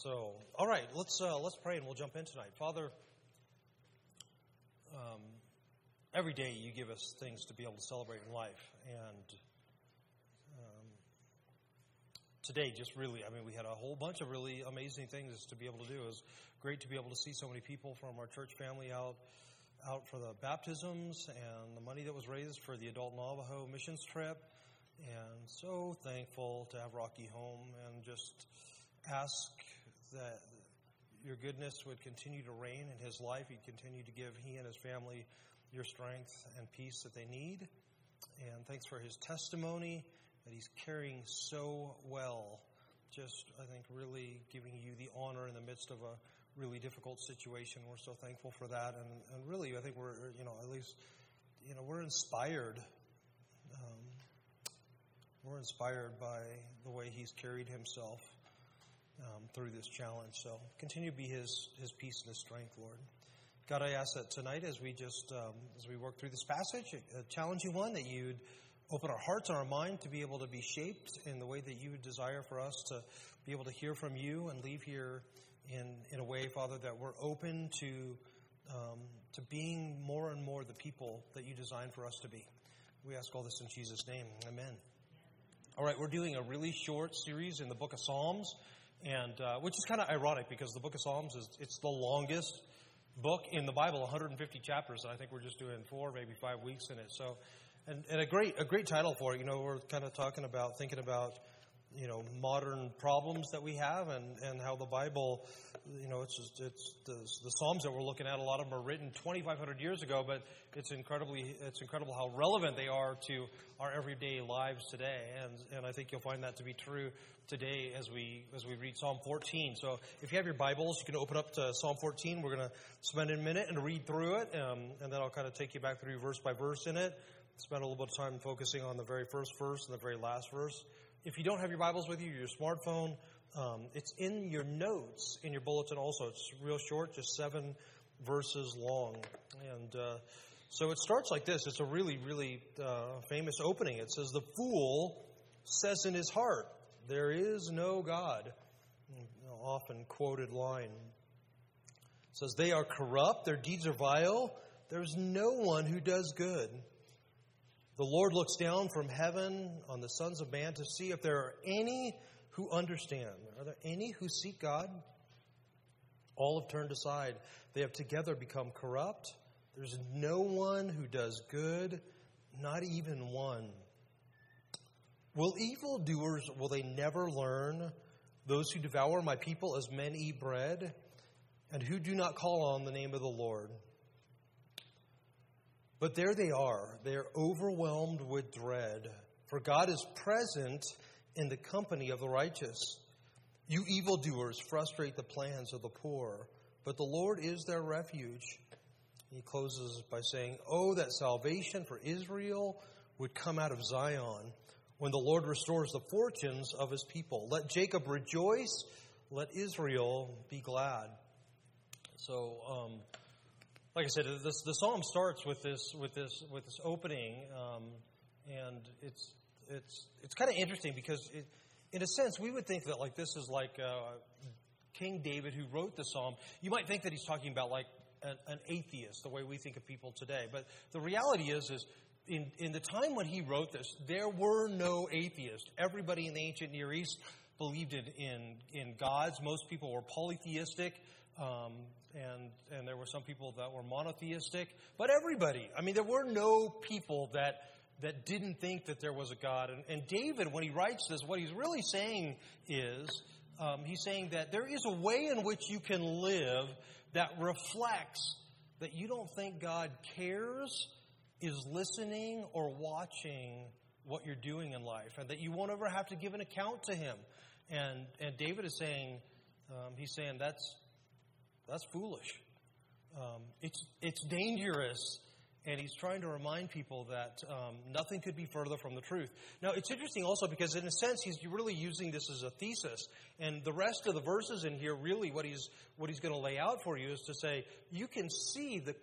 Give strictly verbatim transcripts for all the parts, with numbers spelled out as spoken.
So, all right, let's uh, let's pray and we'll jump in tonight. Father, um, every day you give us things to be able to celebrate in life, and um, today just really, I mean, we had a whole bunch of really amazing things to be able to do. It was great to be able to see so many people from our church family out out for the baptisms and the money that was raised for the adult Navajo missions trip, and so thankful to have Rocky home, and just ask that your goodness would continue to reign in his life. He'd continue to give he and his family your strength and peace that they need. And thanks for his testimony that he's carrying so well. Just, I think, really giving you the honor in the midst of a really difficult situation. We're so thankful for that. And, and really, I think we're, you know, at least, you know, we're inspired. Um, we're inspired by the way he's carried himself Um, through this challenge. So continue to be his his peace and his strength, Lord. God, I ask that tonight as we just, um, as we work through this passage, a challenging one, that you'd open our hearts and our mind to be able to be shaped in the way that you would desire for us to be able to hear from you and leave here in, in a way, Father, that we're open to, um, to being more and more the people that you designed for us to be. We ask all this in Jesus' name. Amen. All right, we're doing a really short series in the book of Psalms. And uh, which is kind of ironic because the book of Psalms is it's the longest book in the Bible, one hundred fifty chapters, and I think we're just doing four, maybe five weeks in it. So, and, and a great a great title for it. You know, we're kind of talking about thinking about you know modern problems that we have, and, and how the Bible, you know, it's just, it's the, the Psalms that we're looking at. A lot of them are written twenty-five hundred years ago, but it's incredibly it's incredible how relevant they are to our everyday lives today. And and I think you'll find that to be true today as we as we read Psalm fourteen. So if you have your Bibles, you can open up to Psalm fourteen. We're going to spend a minute and read through it, um, and then I'll kind of take you back through verse by verse in it. Spend a little bit of time focusing on the very first verse and the very last verse. If you don't have your Bibles with you, your smartphone, um, it's in your notes in your bulletin also. It's real short, just seven verses long. And uh, so it starts like this. It's a really, really uh, famous opening. It says, "The fool says in his heart, there is no God." An often quoted line. It says, "They are corrupt, their deeds are vile. There's no one who does good. The Lord looks down from heaven on the sons of man to see if there are any who understand. Are there any who seek God? All have turned aside. They have together become corrupt. There's no one who does good, not even one. Will evildoers, will they never learn? Those who devour my people as men eat bread, and who do not call on the name of the Lord. But there they are. They are overwhelmed with dread. For God is present in the company of the righteous. You evildoers frustrate the plans of the poor, but the Lord is their refuge." He closes by saying, "Oh, that salvation for Israel would come out of Zion when the Lord restores the fortunes of his people. Let Jacob rejoice. Let Israel be glad." So, um, like I said, this, the psalm starts with this with this with this opening, um, and it's it's it's kind of interesting because, it, in a sense, we would think that like this is like uh, King David who wrote the psalm. You might think that he's talking about like an, an atheist, the way we think of people today. But the reality is, is in in the time when he wrote this, there were no atheists. Everybody in the ancient Near East believed in in, in gods. Most people were polytheistic. Um, and and there were some people that were monotheistic, but everybody, I mean, there were no people that that didn't think that there was a God. And, and David, when he writes this, what he's really saying is, um, he's saying that there is a way in which you can live that reflects that you don't think God cares, is listening, or watching what you're doing in life, and that you won't ever have to give an account to him. And and David is saying, um, he's saying that's That's foolish. Um, it's it's dangerous, and he's trying to remind people that um, nothing could be further from the truth. Now, it's interesting also because, in a sense, he's really using this as a thesis, and the rest of the verses in here, really, what he's what he's going to lay out for you is to say you can see the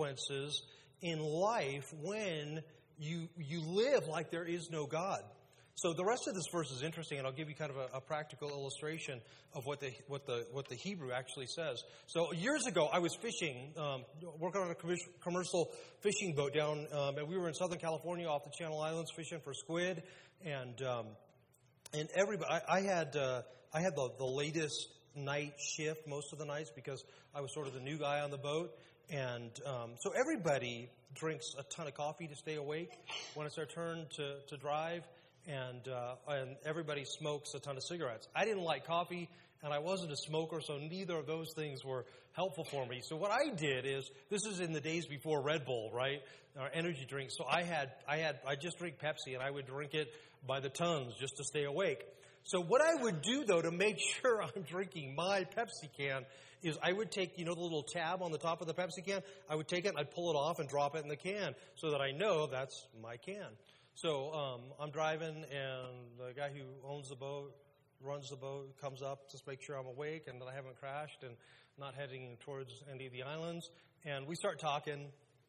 consequences in life when you you live like there is no God. So the rest of this verse is interesting, and I'll give you kind of a, a practical illustration of what the what the what the Hebrew actually says. So years ago, I was fishing, um, working on a commercial fishing boat down, um, and we were in Southern California off the Channel Islands fishing for squid, and um, and everybody, I, I had uh, I had the, the latest night shift most of the nights because I was sort of the new guy on the boat, and um, so everybody drinks a ton of coffee to stay awake when it's their turn to to drive. And uh, and everybody smokes a ton of cigarettes. I didn't like coffee, and I wasn't a smoker, so neither of those things were helpful for me. So what I did is, this is in the days before Red Bull, right, or energy drinks. So I had I had I just drink Pepsi, and I would drink it by the tons just to stay awake. So what I would do though to make sure I'm drinking my Pepsi can is I would take, you know, the little tab on the top of the Pepsi can. I would take it and I'd pull it off and drop it in the can so that I know that's my can. So um, I'm driving, and the guy who owns the boat, runs the boat, comes up to make sure I'm awake and that I haven't crashed and not heading towards any of the islands. And we start talking,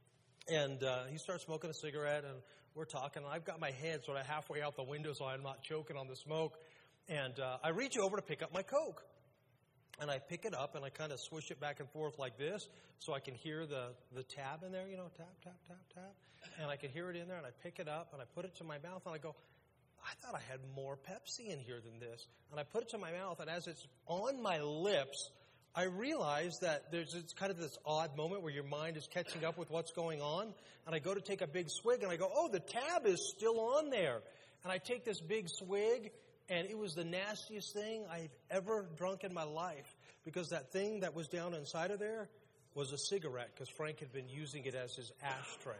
and uh, he starts smoking a cigarette, and we're talking. I've got my head sort of halfway out the window so I'm not choking on the smoke. And uh, I reach over to pick up my Coke. And I pick it up, and I kind of swish it back and forth like this so I can hear the, the tab in there, you know, tap, tap, tap, tap. And I can hear it in there, and I pick it up, and I put it to my mouth, and I go, I thought I had more Pepsi in here than this. And I put it to my mouth, and as it's on my lips, I realize that there's it's kind of this odd moment where your mind is catching up with what's going on. And I go to take a big swig, and I go, oh, the tab is still on there. And I take this big swig, and it was the nastiest thing I've ever drunk in my life, because that thing that was down inside of there was a cigarette, because Frank had been using it as his ashtray.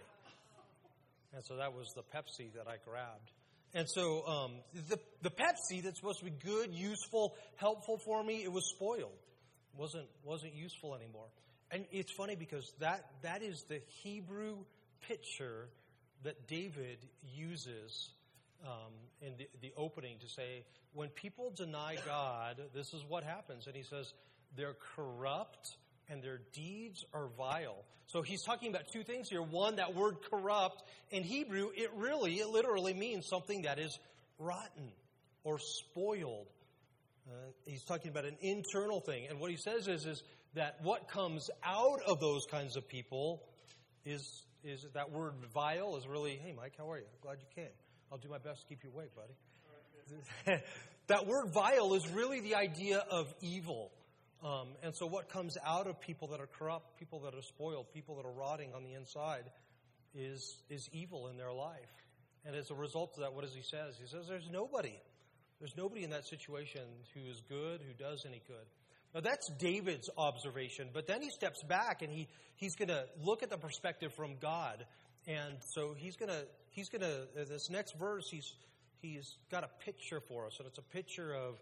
And so that was the Pepsi that I grabbed. And so um, the the Pepsi that's supposed to be good, useful, helpful for me, it was spoiled. Wasn't wasn't useful anymore. And it's funny because that that is the Hebrew picture that David uses Um, in the, the opening to say, when people deny God, this is what happens. And he says, they're corrupt and their deeds are vile. So he's talking about two things here. One, that word corrupt, in Hebrew, it really, it literally means something that is rotten or spoiled. Uh, he's talking about an internal thing. And what he says is, is that what comes out of those kinds of people is, is that word vile is really, hey, Mike, how are you? Glad you came. I'll do my best to keep you awake, buddy. That word vile is really the idea of evil. Um, and so what comes out of people that are corrupt, people that are spoiled, people that are rotting on the inside is, is evil in their life. And as a result of that, what does he says? He says there's nobody. There's nobody in that situation who is good, who does any good. Now that's David's observation, but then he steps back and he, he's going to look at the perspective from God. And so he's going to, he's going to, this next verse, he's, he's got a picture for us. And it's a picture of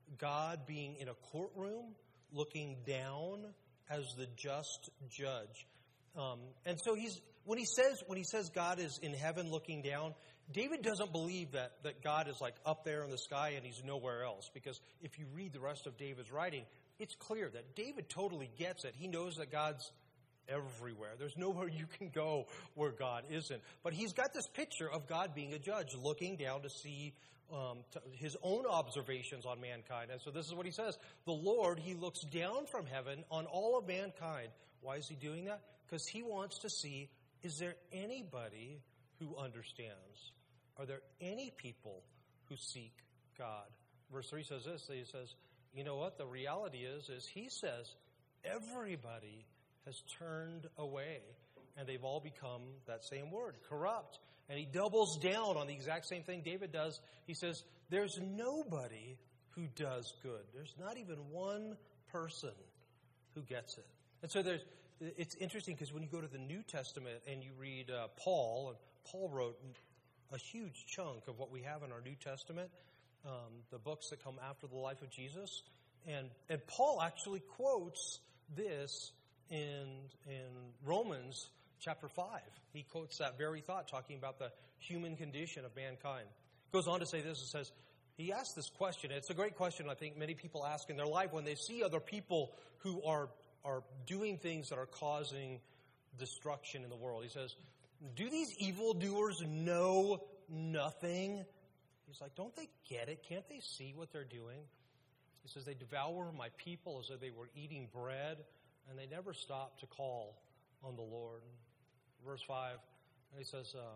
God being in a courtroom, looking down as the just judge. Um, and so he's, when he says, when he says God is in heaven looking down, David doesn't believe that, that God is like up there in the sky and he's nowhere else. Because if you read the rest of David's writing, it's clear that David totally gets it. He knows that God's everywhere. There's nowhere you can go where God isn't. But he's got this picture of God being a judge, looking down to see um, to his own observations on mankind. And so this is what he says. The Lord, he looks down from heaven on all of mankind. Why is he doing that? Because he wants to see, is there anybody who understands? Are there any people who seek God? Verse three says this. He says, you know what? The reality is, is he says, everybody has turned away, and they've all become that same word, corrupt. And he doubles down on the exact same thing David does. He says, there's nobody who does good. There's not even one person who gets it. And so there's, it's interesting because when you go to the New Testament and you read uh, Paul, and Paul wrote a huge chunk of what we have in our New Testament, um, the books that come after the life of Jesus. And, and Paul actually quotes this In, in Romans chapter five. He quotes that very thought, talking about the human condition of mankind. Goes on to say this. It says, he asked this question. It's a great question I think many people ask in their life when they see other people who are, are doing things that are causing destruction in the world. He says, do these evildoers know nothing? He's like, don't they get it? Can't they see what they're doing? He says, they devour my people as though they were eating bread, and they never stop to call on the Lord. Verse five, and he says, um,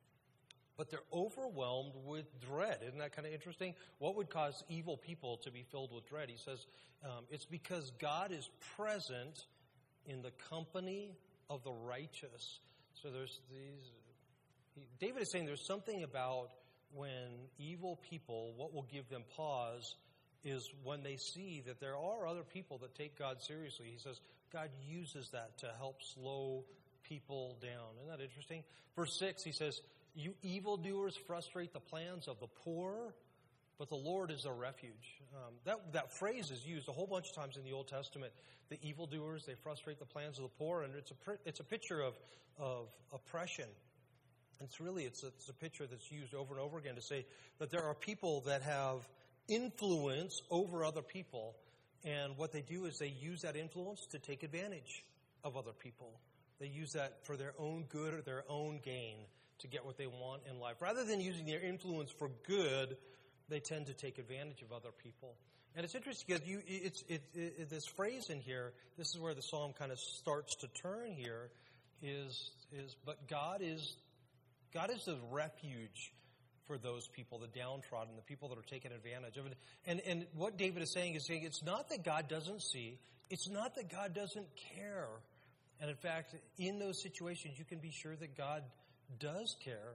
but they're overwhelmed with dread. Isn't that kind of interesting? What would cause evil people to be filled with dread? He says, um, it's because God is present in the company of the righteous. So there's these, he, David is saying there's something about when evil people, what will give them pause is when they see that there are other people that take God seriously. He says God uses that to help slow people down. Isn't that interesting? Verse six, he says, you evildoers frustrate the plans of the poor, but the Lord is a refuge. Um, that, that phrase is used a whole bunch of times in the Old Testament. The evildoers, they frustrate the plans of the poor, and it's a, it's a picture of, of oppression. It's really, it's a, it's a picture that's used over and over again to say that there are people that have influence over other people, and what they do is they use that influence to take advantage of other people. They use that for their own good or their own gain to get what they want in life. Rather than using their influence for good, they tend to take advantage of other people. And it's interesting because you, it's, it, it, this phrase in here, this is where the psalm kind of starts to turn here, is, is but God is, God is the refuge for those people, the downtrodden, the people that are taken advantage of. And, and what David is saying is saying it's not that God doesn't see, it's not that God doesn't care. And in fact, in those situations, you can be sure that God does care,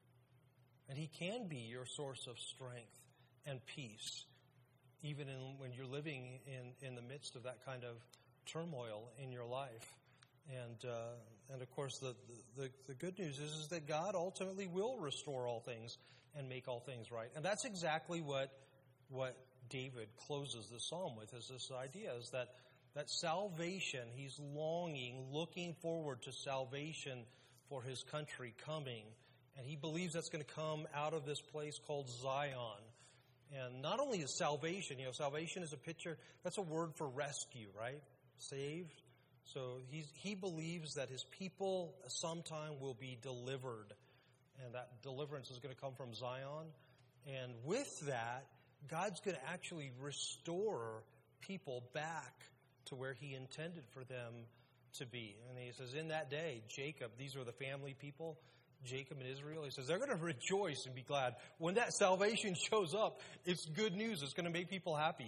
and He can be your source of strength and peace, even in, when you're living in, in the midst of that kind of turmoil in your life. And uh, and of course, the, the, the good news is, is that God ultimately will restore all things and make all things right. And that's exactly what what David closes the psalm with, is this idea, is that, that salvation, he's longing, looking forward to salvation for his country coming. And he believes that's going to come out of this place called Zion. And not only is salvation, you know, salvation is a picture, that's a word for rescue, right? Saved. So he's, he believes that his people sometime will be delivered. And that deliverance is going to come from Zion. And with that, God's going to actually restore people back to where He intended for them to be. And he says, in that day, Jacob, these are the family people, Jacob and Israel, he says, they're going to rejoice and be glad. When that salvation shows up, it's good news. It's going to make people happy.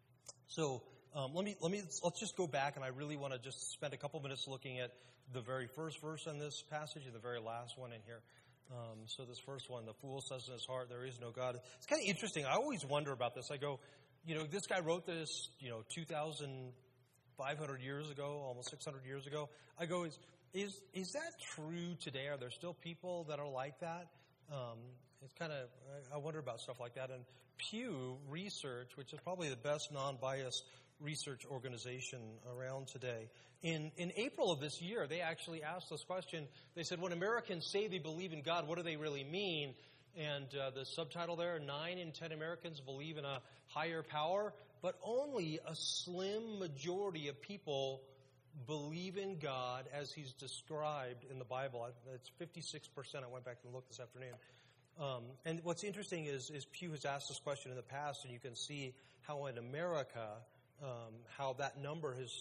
So um, let me, let me, let's just go back, and I really want to just spend a couple minutes looking at the very first verse in this passage and the very last one in here. Um, so this first one, the fool says in his heart, there is no God. It's kind of interesting. I always wonder about this. I go, you know, this guy wrote this, you know, two thousand five hundred years ago, almost six hundred years ago. I go, is is is that true today? Are there still people that are like that? Um, it's kind of, I wonder about stuff like that. And Pew Research, which is probably the best non-biased research organization around today, in, in April of this year, they actually asked this question. They said, when Americans say they believe in God, what do they really mean? And uh, the subtitle there, nine in ten Americans believe in a higher power, but only a slim majority of people believe in God as He's described in the Bible. It's fifty-six percent. I went back and looked this afternoon. Um, and what's interesting is, is Pew has asked this question in the past, and you can see how in America, um, how that number has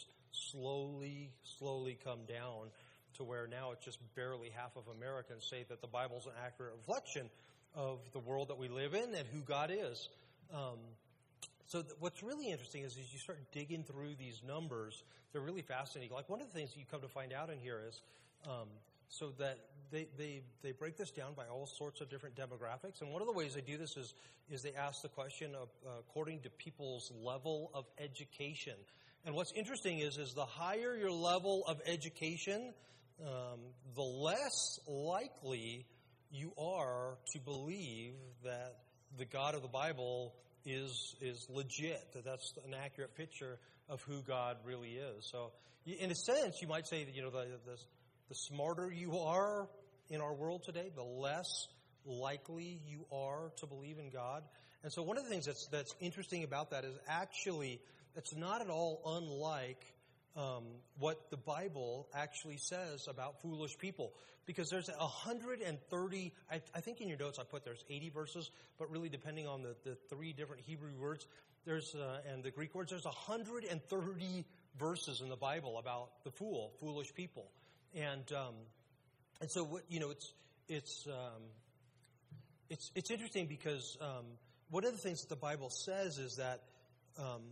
slowly, slowly come down to where now it's just barely half of Americans say that the Bible's an accurate reflection of the world that we live in and who God is. Um, so th- what's really interesting is as you start digging through these numbers, they're really fascinating. Like one of the things that you come to find out in here is um, so that they, they they break this down by all sorts of different demographics. And one of the ways they do this is, is they ask the question of uh, according to people's level of education. And what's interesting is, is the higher your level of education, um, the less likely you are to believe that the God of the Bible is is legit, that that's an accurate picture of who God really is. So in a sense, you might say that, you know, the, the, the smarter you are in our world today, the less likely you are to believe in God. And so one of the things that's that's interesting about that is actually it's not at all unlike um, what the Bible actually says about foolish people. Because there's one hundred thirty, I, I think in your notes I put there's eighty verses, but really depending on the, the three different Hebrew words there's uh, and the Greek words, there's one hundred thirty verses in the Bible about the fool, foolish people. And um, and so, what, you know, it's it's um, it's it's interesting because um, one of the things that the Bible says is that um,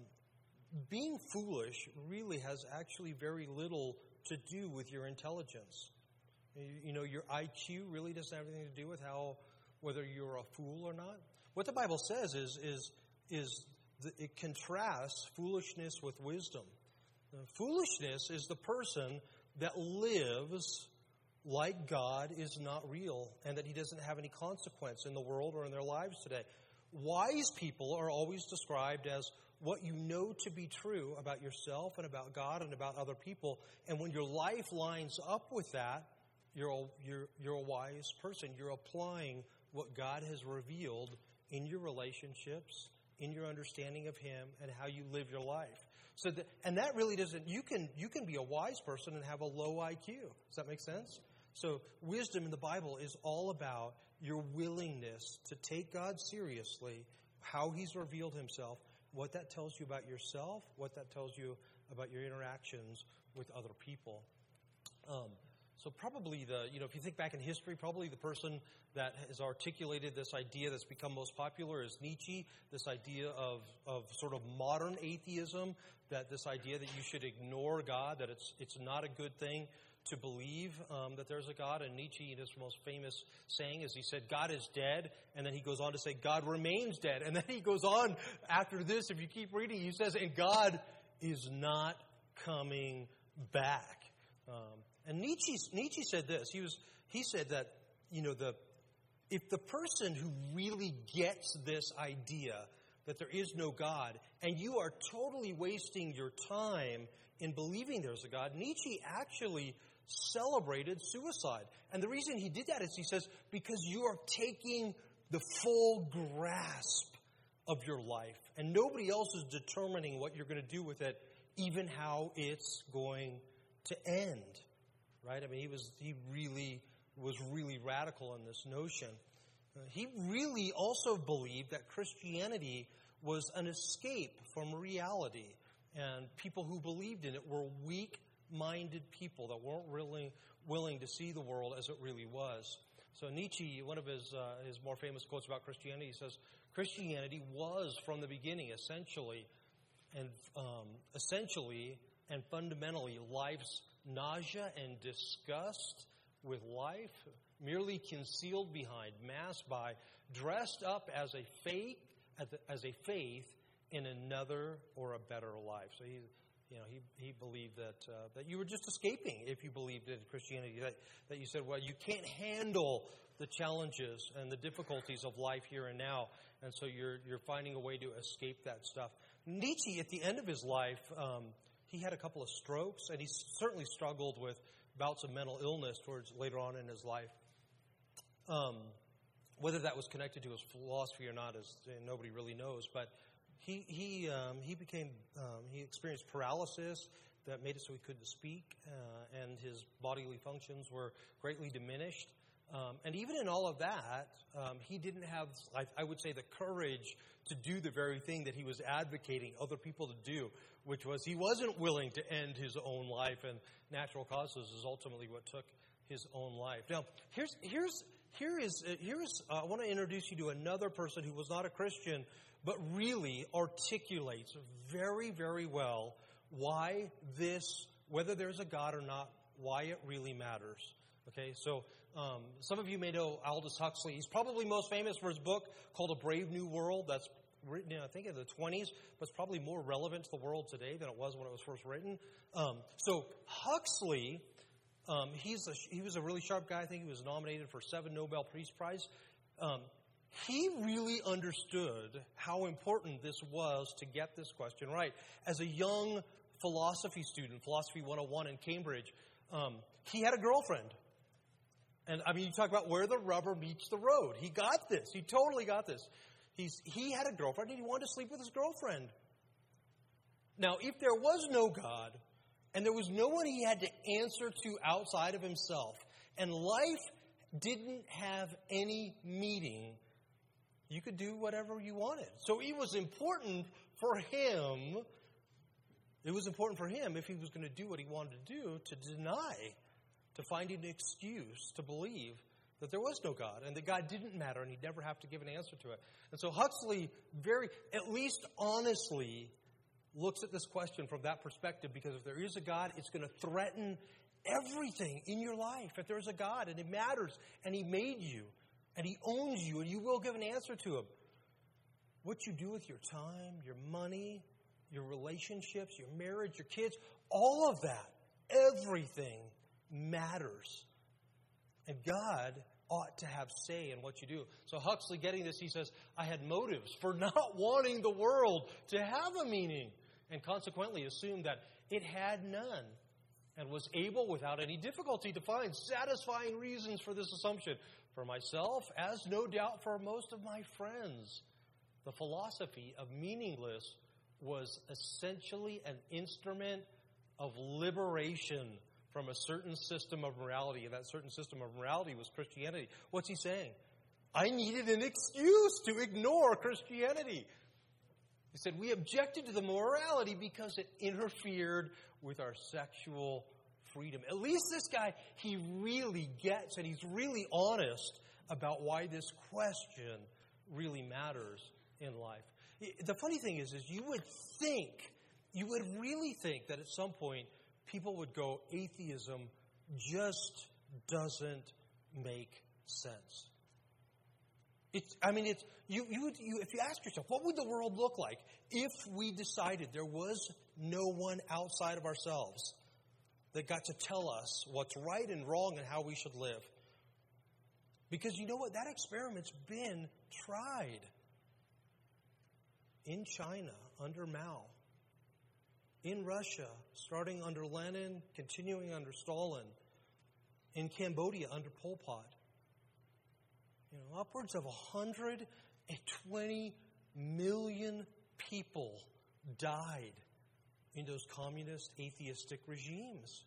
being foolish really has actually very little to do with your intelligence. You know, your I Q really doesn't have anything to do with how whether you're a fool or not. What the Bible says is is is the, it contrasts foolishness with wisdom. Uh, foolishness is the person that lives like God is not real and that he doesn't have any consequence in the world or in their lives today. Wise people are always described as what you know to be true about yourself and about God and about other people. And when your life lines up with that, you're a, you're, you're a wise person. You're applying what God has revealed in your relationships, in your understanding of him, and how you live your life. So, that, and that really doesn't, you can you can be a wise person and have a low I Q. Does that make sense? So wisdom in the Bible is all about your willingness to take God seriously, how he's revealed himself, what that tells you about yourself, what that tells you about your interactions with other people. Um, so probably the, you know, if you think back in history, probably the person that has articulated this idea that's become most popular is Nietzsche, this idea of, of sort of modern atheism, that this idea that you should ignore God, that it's it's not a good thing to believe um, that there's a God. And Nietzsche, his most famous saying is he said, God is dead. And then he goes on to say, God remains dead. And then he goes on after this, if you keep reading, he says, and God is not coming back. Um, and Nietzsche, Nietzsche said this. He was he said that, you know, the if the person who really gets this idea that there is no God, and you are totally wasting your time in believing there's a God, Nietzsche actually celebrated suicide. And the reason he did that is he says, because you are taking the full grasp of your life, and nobody else is determining what you're going to do with it, even how it's going to end. Right? I mean, he was he really was really radical in this notion. Uh, he really also believed that Christianity was an escape from reality. And people who believed in it were weak-minded people that weren't really willing to see the world as it really was. So Nietzsche, one of his uh, his more famous quotes about Christianity, he says, Christianity was from the beginning essentially and um, essentially and fundamentally life's nausea and disgust with life, merely concealed behind, masked by, dressed up as a faith, as a faith in another or a better life. So he, you know, he he believed that uh, that you were just escaping if you believed in Christianity. That that you said, well, you can't handle the challenges and the difficulties of life here and now, and so you're you're finding a way to escape that stuff. Nietzsche, at the end of his life, um, he had a couple of strokes, and he certainly struggled with bouts of mental illness towards later on in his life. Um, whether that was connected to his philosophy or not, is nobody really knows. But he he um, he became um, he experienced paralysis that made it so he couldn't speak, uh, and his bodily functions were greatly diminished. Um, and even in all of that, um, he didn't have, I, I would say, the courage to do the very thing that he was advocating other people to do, which was he wasn't willing to end his own life, and natural causes is ultimately what took his own life. Now, here's here's here is uh, here is uh, I want to introduce you to another person who was not a Christian, but really articulates very, very well why this, whether there's a God or not, why it really matters. Okay, so um, some of you may know Aldous Huxley. He's probably most famous for his book called A Brave New World. That's written, in, I think, in the twenties, but it's probably more relevant to the world today than it was when it was first written. Um, so Huxley, um, he's a, he was a really sharp guy. I think he was nominated for seven Nobel Peace Prize. Um, he really understood how important this was to get this question right. As a young philosophy student, Philosophy one oh one in Cambridge, um, he had a girlfriend. And, I mean, you talk about where the rubber meets the road. He got this. He totally got this. He's, he had a girlfriend, and he wanted to sleep with his girlfriend. Now, if there was no God, And there was no one he had to answer to outside of himself. And life didn't have any meaning. You could do whatever you wanted. So it was important for him, it was important for him if he was going to do what he wanted to do, to deny, to find an excuse to believe that there was no God and that God didn't matter and he'd never have to give an answer to it. And so Huxley very, at least honestly, looks at this question from that perspective, because if there is a God, it's going to threaten everything in your life. If there's a God and it matters and he made you and he owns you and you will give an answer to him, what you do with your time, your money, your relationships, your marriage, your kids, all of that, everything matters. And God ought to have say in what you do. So Huxley, getting this, he says, I had motives for not wanting the world to have a meaning, and consequently assumed that it had none, and was able, without any difficulty, to find satisfying reasons for this assumption. For myself, as no doubt for most of my friends, the philosophy of meaningless was essentially an instrument of liberation from a certain system of morality. And that certain system of morality was Christianity. What's he saying? I needed an excuse to ignore Christianity. He said, we objected to the morality because it interfered with our sexual freedom. At least this guy, he really gets and he's really honest about why this question really matters in life. The funny thing is, is you would think, you would really think that at some point people would go, atheism just doesn't make sense. It's, I mean, it's, you, you, would, you, if you ask yourself, what would the world look like if we decided there was no one outside of ourselves that got to tell us what's right and wrong and how we should live? Because you know what? That experiment's been tried. In China, under Mao. In Russia, starting under Lenin, continuing under Stalin. In Cambodia, under Pol Pot. You know, upwards of one hundred twenty million people died in those communist, atheistic regimes.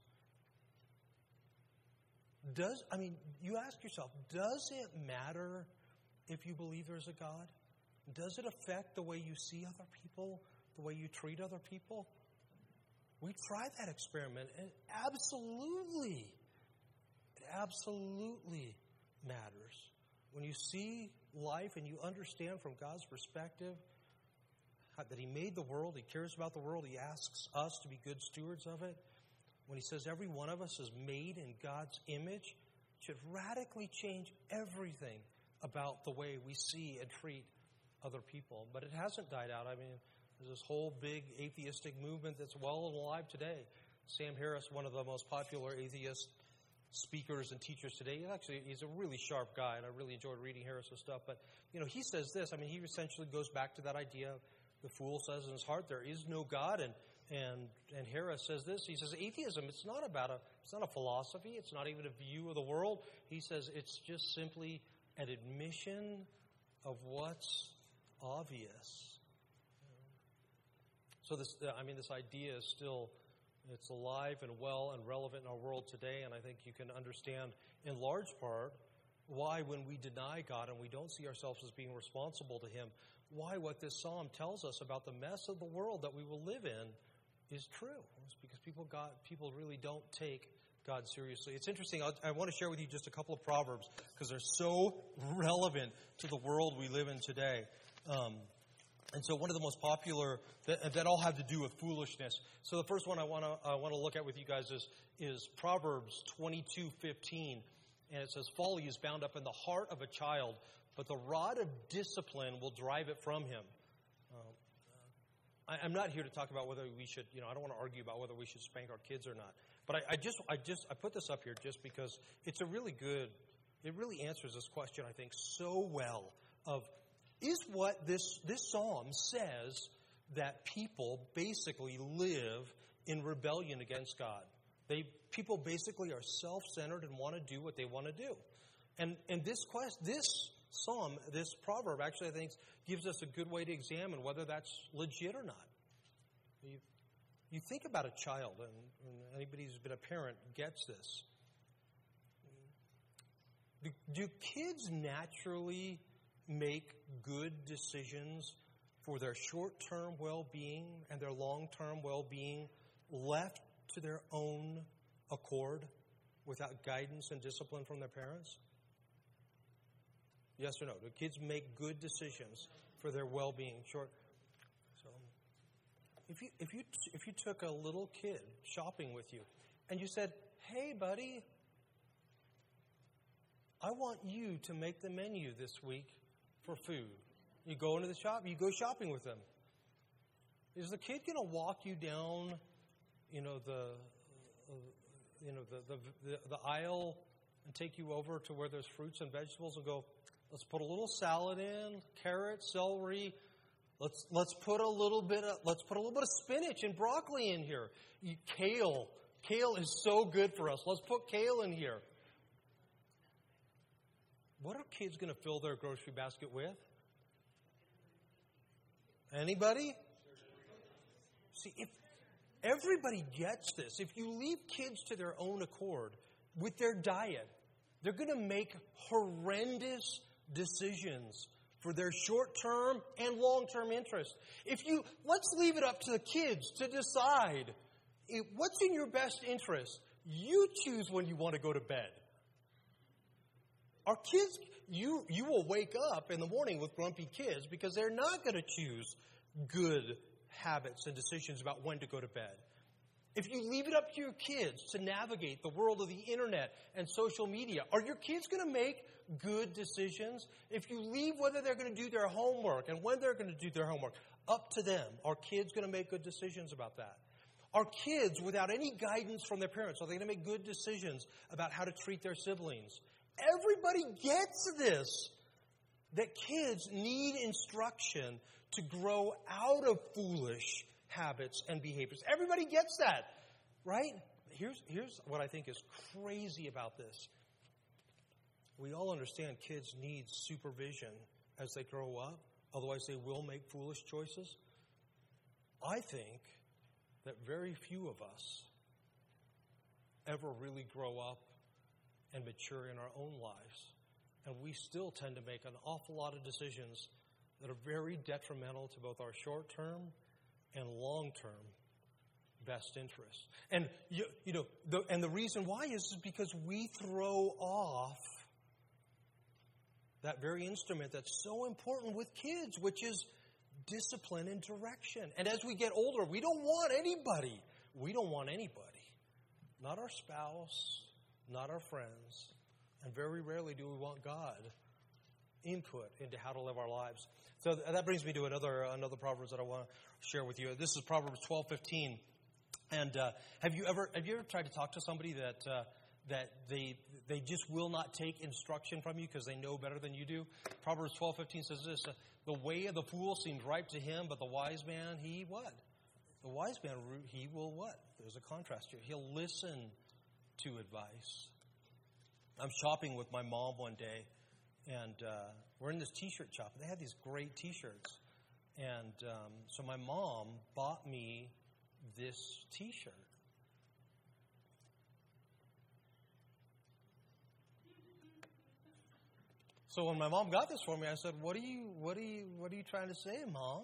Does, I mean, you ask yourself, does it matter if you believe there's a God? Does it affect the way you see other people, the way you treat other people? We tried that experiment, and absolutely, it absolutely matters. When you see life and you understand from God's perspective how, that he made the world, he cares about the world, he asks us to be good stewards of it. When he says every one of us is made in God's image, it should radically change everything about the way we see and treat other people. But it hasn't died out. I mean, there's this whole big atheistic movement that's well and alive today. Sam Harris, one of the most popular atheist speakers and teachers today, he's actually he's a really sharp guy, and I really enjoyed reading Harris's stuff. But, you know, he says this. I mean, he essentially goes back to that idea, the fool says in his heart, there is no God. And and and Harris says this. He says, atheism, it's not about a, it's not a philosophy. It's not even a view of the world. He says it's just simply an admission of what's obvious. So this, I mean, this idea is still, it's alive and well and relevant in our world today, and I think you can understand in large part why when we deny God and we don't see ourselves as being responsible to him, why what this psalm tells us about the mess of the world that we will live in is true. It's because people got, people really don't take God seriously. It's interesting. I'll, I want to share with you just a couple of proverbs because they're so relevant to the world we live in today. Um, and so one of the most popular that, that all have to do with foolishness. So the first one I want to I want to look at with you guys is is Proverbs twenty-two fifteen, and it says, "Folly is bound up in the heart of a child, but the rod of discipline will drive it from him." Uh, I, I'm not here to talk about whether we should, you know, I don't want to argue about whether we should spank our kids or not. But I, I just I just I put this up here just because it's a really good. It really answers this question, I think, so well. Of is what this this psalm says that people basically live in rebellion against God. They people basically are self-centered and want to do what they want to do. And and this quest this psalm, this proverb actually I think gives us a good way to examine whether that's legit or not. You, You think about a child, and, and anybody who's been a parent gets this. Do, do kids naturally make good decisions for their short-term well-being and their long-term well-being left to their own accord without guidance and discipline from their parents? Yes or no? Do kids make good decisions for their well-being? Short. So, if you if you if you took a little kid shopping with you, and you said, "Hey, buddy, I want you to make the menu this week for food." You go into the shop. You go shopping with them. Is the kid going to walk you down, you know, the uh, you know the, the the the aisle and take you over to where there's fruits and vegetables and go, let's put a little salad in, carrots, celery. Let's let's put a little bit of let's put a little bit of spinach and broccoli in here. You, kale, kale is so good for us. Let's put kale in here. What are kids going to fill their grocery basket with? Anybody? See, if everybody gets this, if you leave kids to their own accord with their diet, they're going to make horrendous decisions for their short-term and long-term interest. If you, let's leave it up to the kids to decide if, what's in your best interest. You choose when you want to go to bed. Our kids, you you will wake up in the morning with grumpy kids because they're not going to choose good habits and decisions about when to go to bed. If you leave it up to your kids to navigate the world of the internet and social media, are your kids going to make good decisions? If you leave whether they're going to do their homework and when they're going to do their homework up to them, are kids going to make good decisions about that? Are kids, without any guidance from their parents, are they going to make good decisions about how to treat their siblings? Everybody gets this, that kids need instruction to grow out of foolish habits and behaviors. Everybody gets that, right? Here's, here's what I think is crazy about this. We all understand kids need supervision as they grow up, otherwise they will make foolish choices. I think that very few of us ever really grow up and mature in our own lives. And we still tend to make an awful lot of decisions that are very detrimental to both our short-term and long-term best interests. And you, you know, the, and the reason why is, is because we throw off that very instrument that's so important with kids, which is discipline and direction. And as we get older, we don't want anybody. We don't want anybody. Not our spouse, not our friends, and very rarely do we want God input into how to live our lives. So that brings me to another another Proverbs that I want to share with you. This is Proverbs twelve fifteen. And uh, have you ever have you ever tried to talk to somebody that uh, that they they just will not take instruction from you because they know better than you do? Proverbs twelve fifteen says this: uh, the way of the fool seems ripe to him, but the wise man, he what? The wise man, he will what? There's a contrast here. He'll listen to advice. I'm shopping with my mom one day, and uh, we're in this T-shirt shop. They had these great T-shirts, and um, so my mom bought me this T-shirt. So when my mom got this for me, I said, "What are you? What are you? What are you trying to say, Mom?"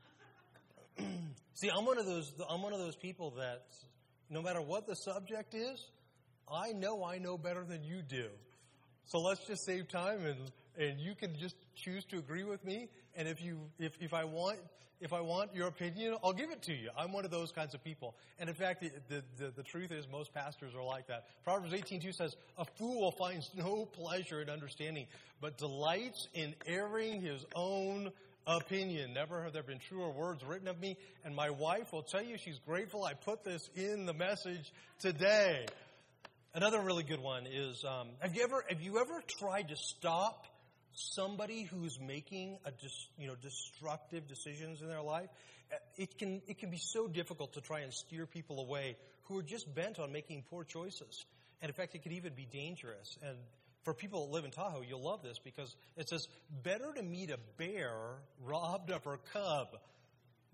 See, I'm one of those. I'm one of those people that, no matter what the subject is, I know I know better than you do. So let's just save time, and and you can just choose to agree with me. And if you if if I want if I want your opinion, I'll give it to you. I'm one of those kinds of people. And in fact, the the, the, the truth is most pastors are like that. Proverbs eighteen two says, "A fool finds no pleasure in understanding, but delights in airing his own opinion. Never have there been truer words written of me." And my wife will tell you she's grateful I put this in the message today. Another really good one is, um, have you ever have you ever tried to stop somebody who's making a dis, you know destructive decisions in their life? It can it can be so difficult to try and steer people away who are just bent on making poor choices. And in fact, it could even be dangerous. And for people that live in Tahoe, you'll love this because it says, "Better to meet a bear robbed of her cub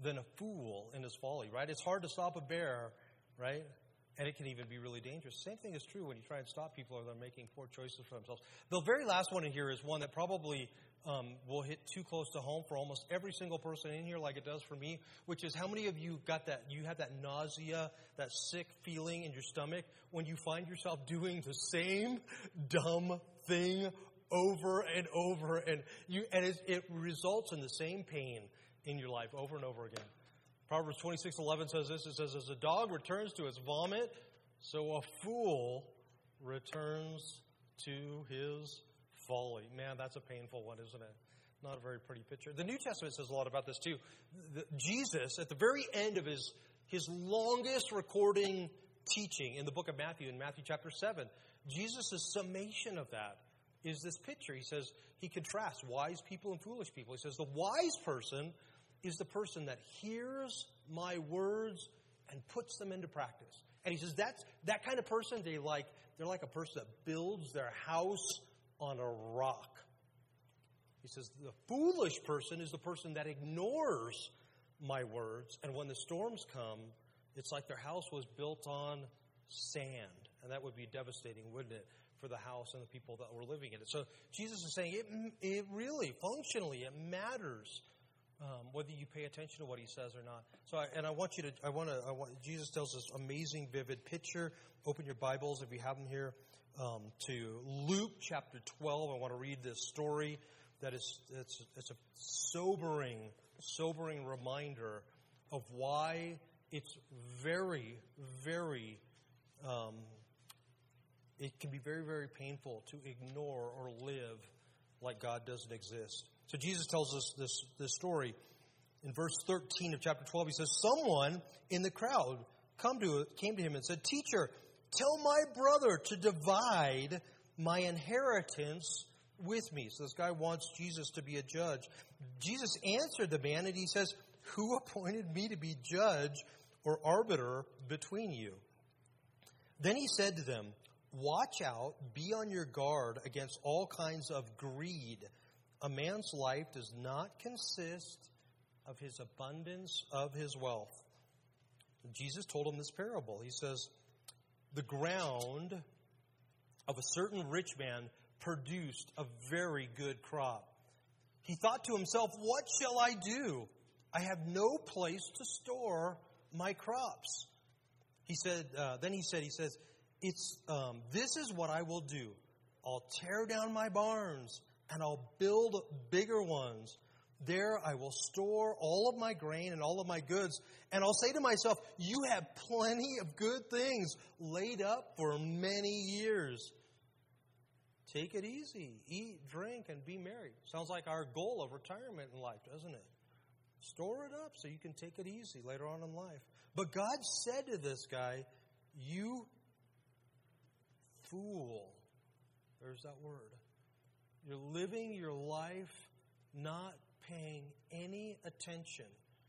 than a fool in his folly, right? It's hard to stop a bear, right? And it can even be really dangerous. Same thing is true when you try and stop people or they're making poor choices for themselves. The very last one in here is one that probably um, will hit too close to home for almost every single person in here, like it does for me, which is how many of you got that, you have that nausea, that sick feeling in your stomach when you find yourself doing the same dumb thing over and over, and you and it, it results in the same pain in your life over and over again. Proverbs twenty-six eleven says this. It says, as a dog returns to its vomit, so a fool returns to his folly. Man, that's a painful one, isn't it? Not a very pretty picture. The New Testament says a lot about this too. The, Jesus, at the very end of his, his longest recording teaching in the book of Matthew, in Matthew chapter seven, Jesus' summation of that is this picture. He says, he contrasts wise people and foolish people. He says, the wise person is the person that hears my words and puts them into practice. And he says that's that kind of person, they like they're like a person that builds their house on a rock. He says the foolish person is the person that ignores my words, and when the storms come, it's like their house was built on sand. And that would be devastating, wouldn't it, for the house and the people that were living in it. So Jesus is saying it, it really, functionally, it matters Um, whether you pay attention to what he says or not. So, I, and I want you to, I want to, I want, Jesus tells this amazing, vivid picture. Open your Bibles, if you have them here, um, to Luke chapter twelve. I want to read this story that is, it's, it's a sobering, sobering reminder of why it's very, very, um, it can be very, very painful to ignore or live like God doesn't exist. So Jesus tells us this, this story. In verse thirteen of chapter twelve, he says, someone in the crowd come to, came to him and said, Teacher, tell my brother to divide my inheritance with me. So this guy wants Jesus to be a judge. Jesus answered the man and he says, who appointed me to be judge or arbiter between you? Then he said to them, watch out, be on your guard against all kinds of greed. A man's life does not consist of his abundance of his wealth. Jesus told him this parable. He says, the ground of a certain rich man produced a very good crop. He thought to himself, what shall I do? I have no place to store my crops. He said, uh, then he said, he says, it's, um, this is what I will do. I'll tear down my barns and I'll build bigger ones. There I will store all of my grain and all of my goods. And I'll say to myself, you have plenty of good things laid up for many years. Take it easy. Eat, drink, and be merry. Sounds like our goal of retirement in life, doesn't it? Store it up so you can take it easy later on in life. But God said to this guy, you fool. There's that word. You're living your life not paying any attention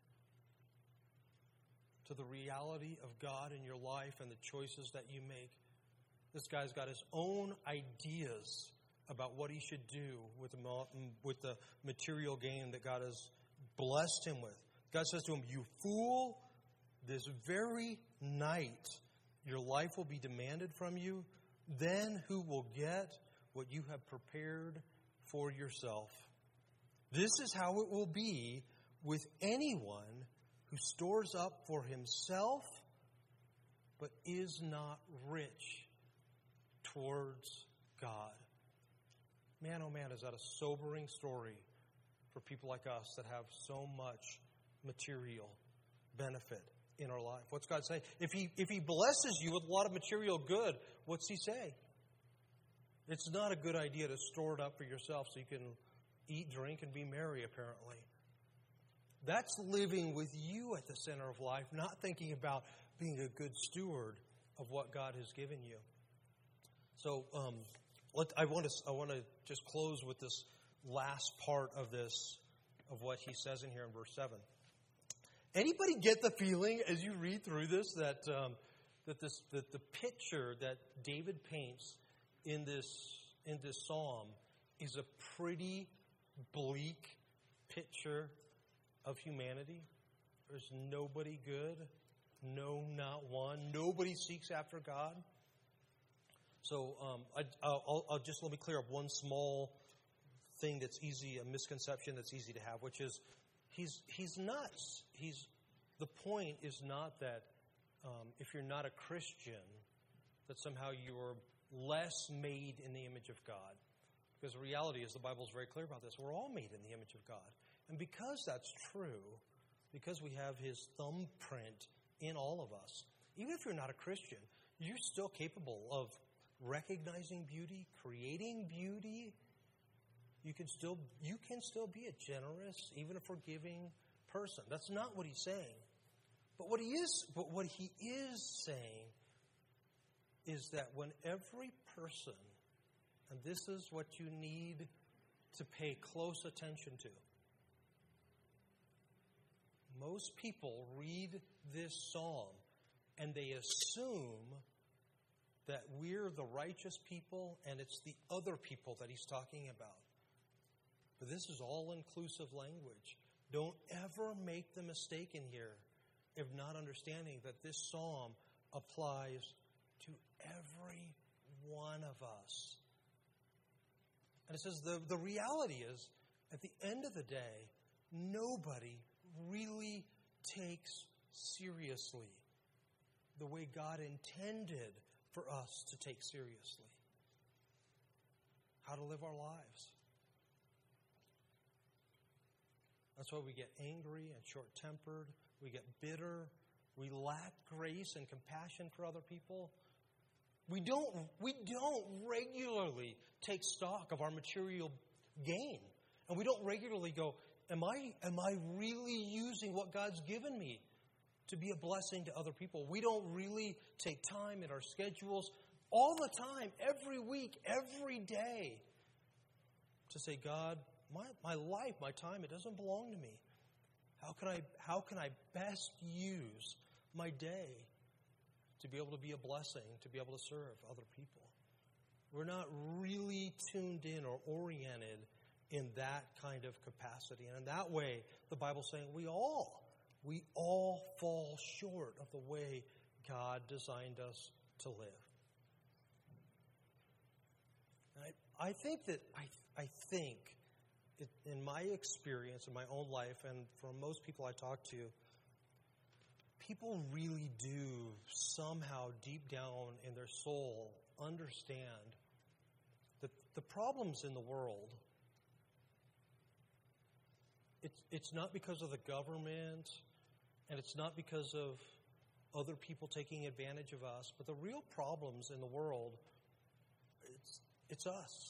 to the reality of God in your life and the choices that you make. This guy's got his own ideas about what he should do with the, with the material gain that God has blessed him with. God says to him, you fool, this very night your life will be demanded from you. Then who will get what you have prepared for yourself? This is how it will be with anyone who stores up for himself but is not rich towards God. Man, oh man, is that a sobering story for people like us that have so much material benefit in our life. What's God saying? If he, if he blesses you with a lot of material good, what's he say? It's not a good idea to store it up for yourself so you can eat, drink, and be merry, apparently. That's living with you at the center of life, not thinking about being a good steward of what God has given you. So um, let, I want to I want to just close with this last part of this, of what he says in here in verse seven. Anybody get the feeling as you read through this that um, that this that the picture that David paints in this in this psalm is a pretty bleak picture of humanity? There's nobody good. No, not one. Nobody seeks after God. So um, I, I'll, I'll just let me clear up one small thing that's easy, a misconception that's easy to have, which is he's he's nuts. He's the point is not that um, if you're not a Christian, that somehow you're less made in the image of God. Because the reality is the Bible is very clear about this. We're all made in the image of God. And because that's true, because we have His thumbprint in all of us, even if you're not a Christian, you're still capable of recognizing beauty, creating beauty. You can still you can still be a generous, even a forgiving person. That's not what he's saying. But what he is but what he is saying is that when every person, and this is what you need to pay close attention to. Most people read this psalm and they assume that we're the righteous people and it's the other people that he's talking about. But this is all-inclusive language. Don't ever make the mistake in here of not understanding that this psalm applies to every one of us. And it says the, the reality is, at the end of the day, nobody really takes seriously the way God intended for us to take seriously how to live our lives. That's why we get angry and short-tempered. We get bitter. We lack grace and compassion for other people. We don't, we don't regularly take stock of our material gain. And we don't regularly go, am I, am I really using what God's given me to be a blessing to other people? We don't really take time in our schedules all the time, every week, every day, to say, God, my, my life, my time, it doesn't belong to me. How can I, how can I best use my day to be able to be a blessing, to be able to serve other people? We're not really tuned in or oriented in that kind of capacity. And in that way, the Bible's saying we all, we all fall short of the way God designed us to live. And I, I think that, I, I think, it, in my experience, in my own life, and from most people I talk to, people really do somehow deep down in their soul understand that the problems in the world, it's, it's not because of the government, and it's not because of other people taking advantage of us, but the real problems in the world, it's, it's us.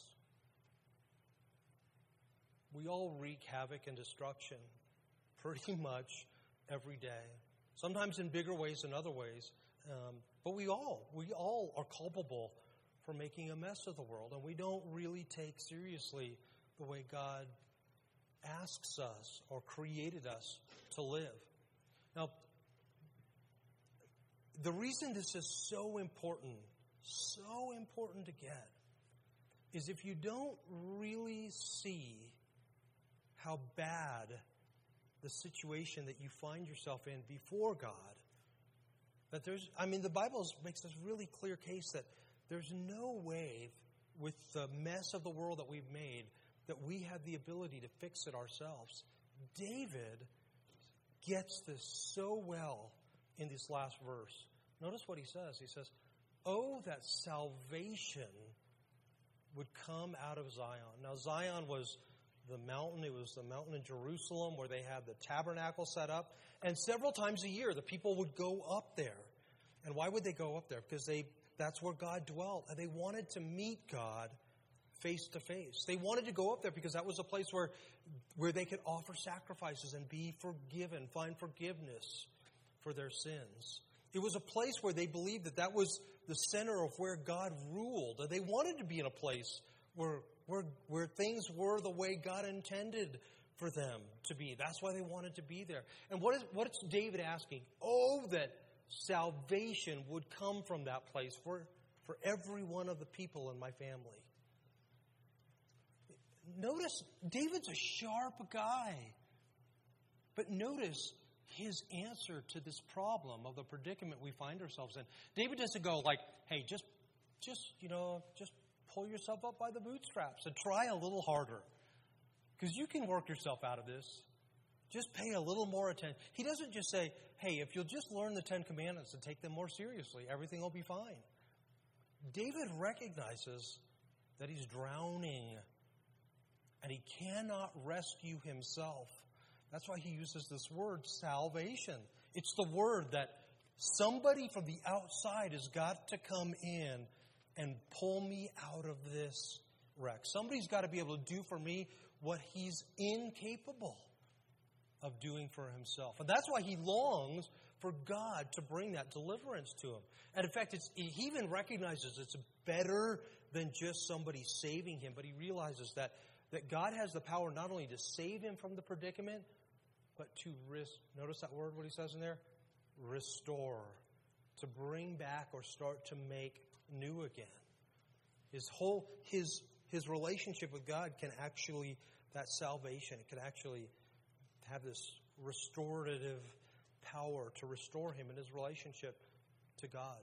We all wreak havoc and destruction pretty much every day. Sometimes in bigger ways than other ways. Um, but we all, we all are culpable for making a mess of the world. And we don't really take seriously the way God asks us or created us to live. Now, the reason this is so important, so important to get, is if you don't really see how bad the situation that you find yourself in before God, that there's, I mean, the Bible makes this really clear case that there's no way with the mess of the world that we've made that we have the ability to fix it ourselves. David gets this so well in this last verse. Notice what he says. He says, "Oh, that salvation would come out of Zion." Now, Zion was the mountain. It was the mountain in Jerusalem where they had the tabernacle set up. And several times a year, the people would go up there. And why would they go up there? Because they that's where God dwelt. And they wanted to meet God face to face. They wanted to go up there because that was a place where, where they could offer sacrifices and be forgiven, find forgiveness for their sins. It was a place where they believed that that was the center of where God ruled. And they wanted to be in a place where Where, where things were the way God intended for them to be. That's why they wanted to be there. And what is what is David asking? Oh, that salvation would come from that place for, for every one of the people in my family. Notice, David's a sharp guy. But notice his answer to this problem of the predicament we find ourselves in. David doesn't go like, hey, just, just, you know, just pull yourself up by the bootstraps and try a little harder. Because you can work yourself out of this. Just pay a little more attention. He doesn't just say, hey, if you'll just learn the Ten Commandments and take them more seriously, everything will be fine. David recognizes that he's drowning and he cannot rescue himself. That's why he uses this word, salvation. It's the word that somebody from the outside has got to come in and pull me out of this wreck. Somebody's got to be able to do for me what he's incapable of doing for himself. And that's why he longs for God to bring that deliverance to him. And in fact, it's, he even recognizes it's better than just somebody saving him, but he realizes that, that God has the power not only to save him from the predicament, but to risk, notice that word, what he says in there? Restore. To bring back or start to make new again. His whole, his, his relationship with God can actually, that salvation, it can actually have this restorative power to restore him in his relationship to God.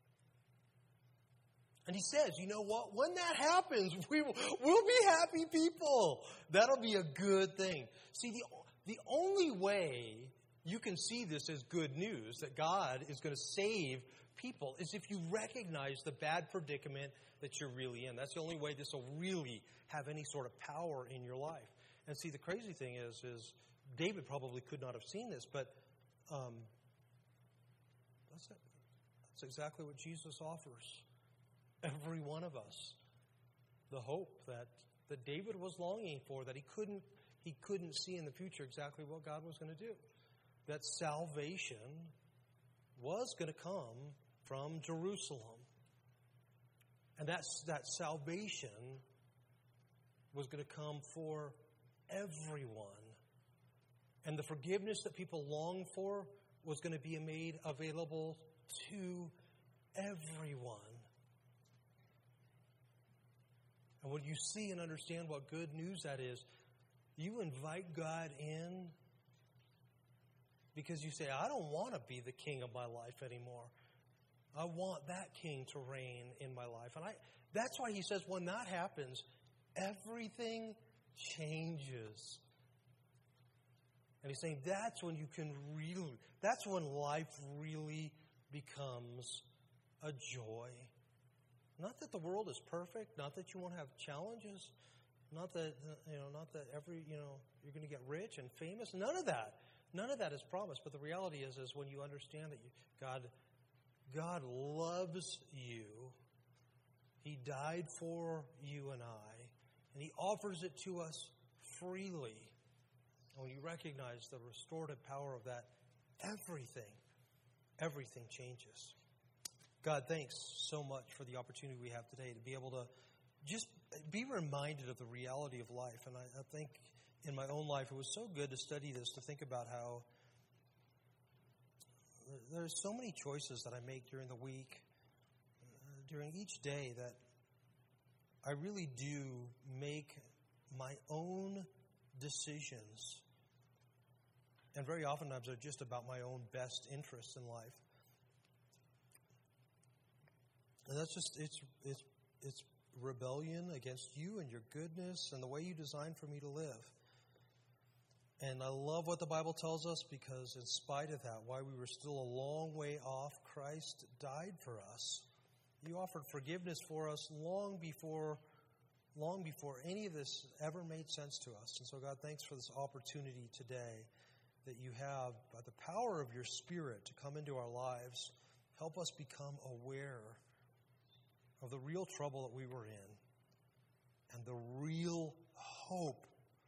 And he says, you know what? When that happens, we will, we'll be happy people. That'll be a good thing. See, the, the only way you can see this as good news, that God is going to save people, is if you recognize the bad predicament that you're really in. That's the only way this will really have any sort of power in your life. And see, the crazy thing is, is David probably could not have seen this, but um, that's it. That's exactly what Jesus offers every one of us. The hope that, that David was longing for, that he couldn't he couldn't see in the future exactly what God was going to do. That salvation was going to come from Jerusalem. And that's, that salvation was going to come for everyone. And the forgiveness that people long for was going to be made available to everyone. And when you see and understand what good news that is, you invite God in because you say, I don't want to be the king of my life anymore. I want that king to reign in my life. And I that's why he says when that happens, everything changes. And he's saying that's when you can really, that's when life really becomes a joy. Not that the world is perfect, not that you won't have challenges, not that, you know, not that every, you know, you're going to get rich and famous. None of that. None of that is promised. But the reality is, is when you understand that you, God, God loves you, He died for you and I, and He offers it to us freely. And when you recognize the restorative power of that, everything, everything changes. God, thanks so much for the opportunity we have today to be able to just be reminded of the reality of life. And I, I think in my own life, it was so good to study this, to think about how there's so many choices that I make during the week, uh, during each day, that I really do make my own decisions. And very oftentimes they're just about my own best interests in life. And that's just, it's, it's, it's rebellion against you and your goodness and the way you designed for me to live. And I love what the Bible tells us, because in spite of that, while we were still a long way off, Christ died for us. You offered forgiveness for us long before, long before any of this ever made sense to us. And so, God, thanks for this opportunity today that you have, by the power of your Spirit, to come into our lives. Help us become aware of the real trouble that we were in and the real hope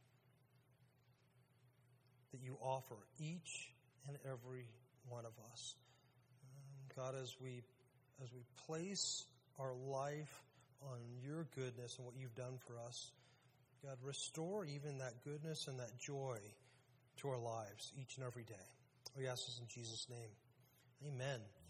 that you offer each and every one of us. Um, God, as we as we place our life on your goodness and what you've done for us, God, restore even that goodness and that joy to our lives each and every day. We ask this in Jesus' name. Amen.